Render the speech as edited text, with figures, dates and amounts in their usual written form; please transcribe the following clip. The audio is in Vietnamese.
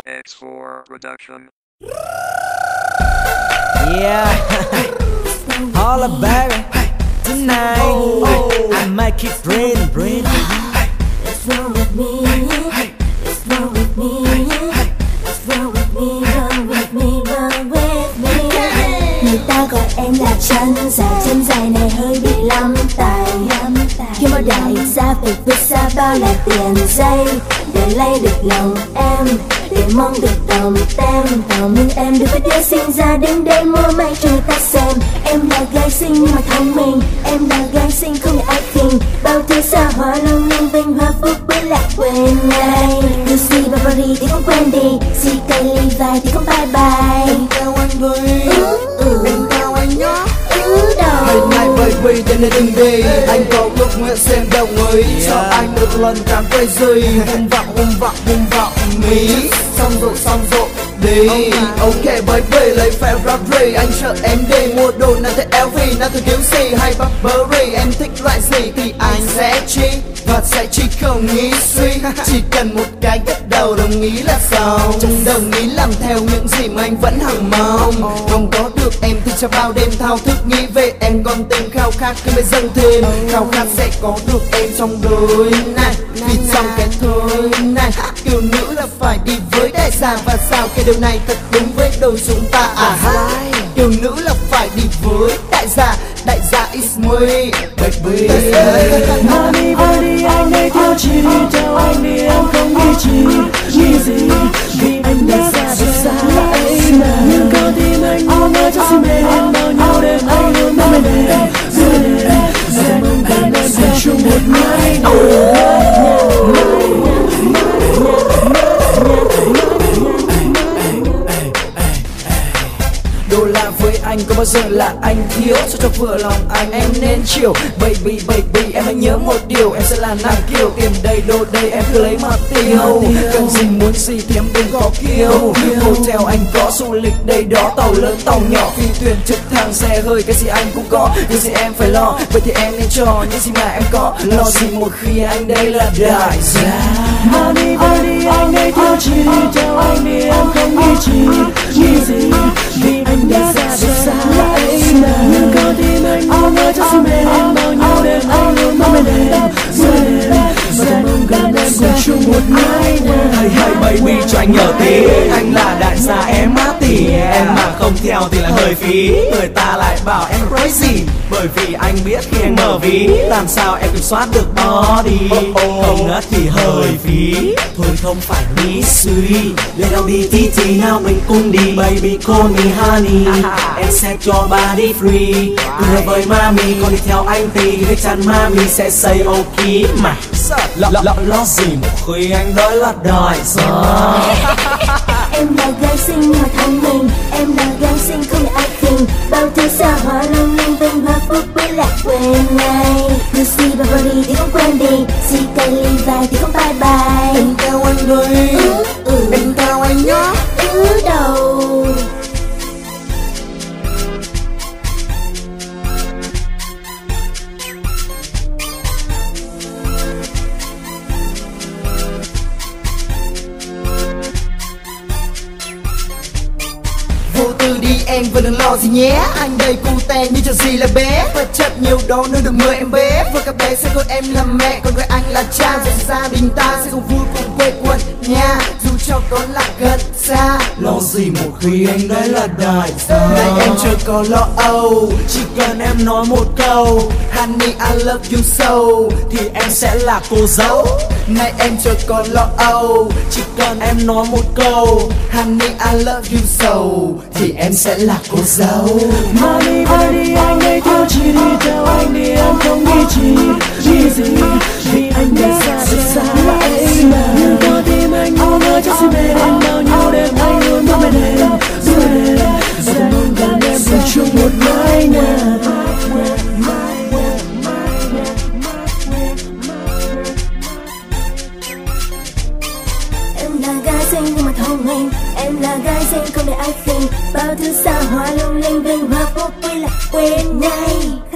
X4 Production. Yeah, all about it tonight. I might keep breathing. What's wrong with me? What's wrong with me? What's wrong with me? Wrong with me? Wrong with me? Người ta gọi em là chân dài này hơi bị lắm tài. Khi mà đại gia phải vứt xa bao là tiền giây để lấy được lòng em, để mong được đồng tem. Tạo nên em được cái đứa sinh ra đến đây mua may cho người ta xem. Em là gái xinh nhưng mà thông minh, em là gái xinh không để ai khinh. Bao thứ xa hoa lung linh vinh hoa phúc mới lại quên ngay. Lucy Burberry thì không quên đi, CK Levi thì không bye bye. Em theo anh với, em theo anh nhá. Đâu Này baby đến đây đừng đi, anh có lúc nguyện xem đồng ý. Cho anh một lần cảm thấy gì, hung vọng mí. Xong rồi đi. Ok baby lấy Ferrari, anh sợ em đi mua đồ nào thế LV, nào thế Gucci hay Burberry. Em thích loại gì thì anh sẽ chi và sẽ chỉ không nghĩ suy. Chỉ cần một cái gật đầu đồng ý là xong, đồng ý làm theo những gì mà anh vẫn hằng mong. Không có được em thì cho bao đêm thao thức nghĩ về em, còn tình khao khát cứ mới dâng thêm. Khao khát sẽ có được em trong đời này, vì trong cái thôi này. Kiểu nữ là phải đi với đại gia, và sao cái điều này thật đúng với đôi chúng ta Kiểu nữ là phải đi với đại gia is me baby. Money body anh đây theo chị, theo anh đi em không nghĩ nghĩ gì. Vì anh đã xa là anh mà, nhưng có tim anh muốn nói cho xin mê em. Bao nhiêu đêm anh luôn mong em giờ mong gần em sẽ chung một ngày. Đô la với anh có bao giờ là anh thiếu, cho vừa lòng anh em nên chiều. Baby em hãy nhớ một điều, em sẽ là nàng kiều. Tiền đầy đô đầy em cứ lấy mà tiêu, cần gì muốn gì thì em đừng có kiêu. Hotel anh có, du lịch đây đó, tàu lớn tàu nhỏ, phi thuyền trực thăng xe hơi, cái gì anh cũng có. Những gì em phải lo, vậy thì em nên cho những gì mà em có. Lo gì một khi anh đây là đại gia. Money body anh đây theo chị, theo anh đi em không nghĩ gì. Vì anh đã xa là anh mà, nhưng có tim anh muốn nói cho xin mê em. Bao nhiêu đêm anh luôn mong em giờ mong gần em cùng chung một ngày. Hay baby cho anh nhờ tí, anh là đại gia em má tỉ. Em mà không theo thì là hơi phí, người ta lại bảo em crazy. Bởi vì anh biết khi anh mở ví, làm sao em kiểm soát được body. Không ngất thì hơi phí, thôi không phải nghĩ suy. Lên đâu đi tí nào mình cùng đi, baby call me honey. Em sẽ cho body free, cười với mami. Còn đi theo anh thì chắc chắn mami sẽ say ok mà. Lo gì một khi anh đó là đại gia. em là gái xinh nhưng mà thông minh, em là gái xinh không để ai khinh. Bao thứ xa hoa lung linh vinh hoa phúc mới lại quên ngay. Lucy Burberry thì không quên đi, CK Levi thì không bye bye. Em theo anh với, em theo anh nhá. Đâu vô tư đi em và đừng lo gì nhé. Anh đây cute như trò gì là bé, vật chất nhiều đó nơi được mời em bé. Và các bé sẽ gọi em là mẹ, còn gọi anh là cha. Rồi gia đình ta sẽ cùng vui cùng quê quần nha, dù cho có là gần xa. Lo gì một khi anh đấy là đại gia. Này em chưa có lo âu, chỉ cần em nói một câu honey I love you so, thì em sẽ là cô dâu. này em chưa có lo âu, chỉ cần em nói một câu honey I love you so, thì em sẽ là cô dâu. Money body anh đây theo chị, theo anh đi em không nghĩ gì. Vì anh đã xa là anh mà, nhưng có tim anh muốn nói cho xin mê em. Bao nhiêu đêm anh luôn mong em giờ mong gần em cùng chung một mái nhà. em là gái xinh nhưng mà thông minh, em là gái xinh không để ai khinh. Bao thứ xa hoa lung linh vinh hoa phúc mới lại quên ngay.